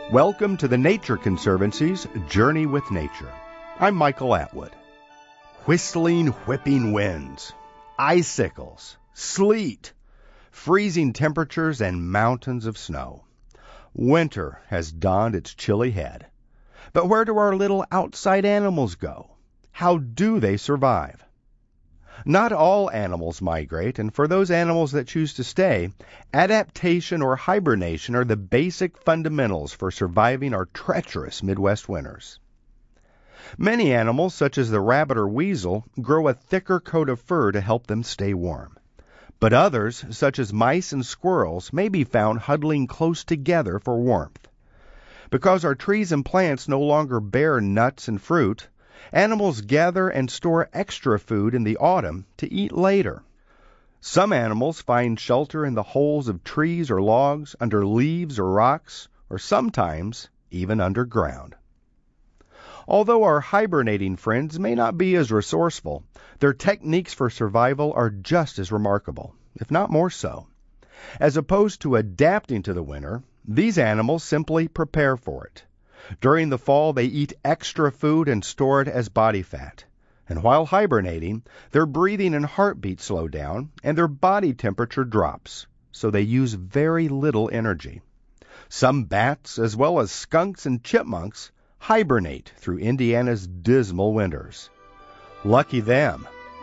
Welcome to the Nature Conservancy's Journey with Nature. I'm Michael Atwood. Whistling, whipping winds, icicles, sleet, freezing temperatures, and mountains of snow. Winter has donned its chilly head. But where do our little outside animals go? How do they survive? Not all animals migrate, and for those animals that choose to stay, adaptation or hibernation are the basic fundamentals for surviving our treacherous Midwest winters. Many animals, such as the rabbit or weasel, grow a thicker coat of fur to help them stay warm. But others, such as mice and squirrels, may be found huddling close together for warmth. Because our trees and plants no longer bear nuts and fruit, animals gather and store extra food in the autumn to eat later. Some animals find shelter in the holes of trees or logs, under leaves or rocks, or sometimes even underground. Although our hibernating friends may not be as resourceful, their techniques for survival are just as remarkable, if not more so. As opposed to adapting to the winter, these animals simply prepare for it. During the fall, they eat extra food and store it as body fat. And while hibernating, their breathing and heartbeat slow down, and their body temperature drops, so they use very little energy. Some bats, as well as skunks and chipmunks, hibernate through Indiana's dismal winters. Lucky them.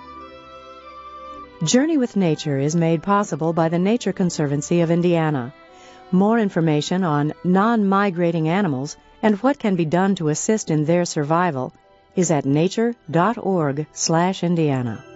Journey with Nature is made possible by the Nature Conservancy of Indiana. More information on non-migrating animals and what can be done to assist in their survival is at nature.org/Indiana.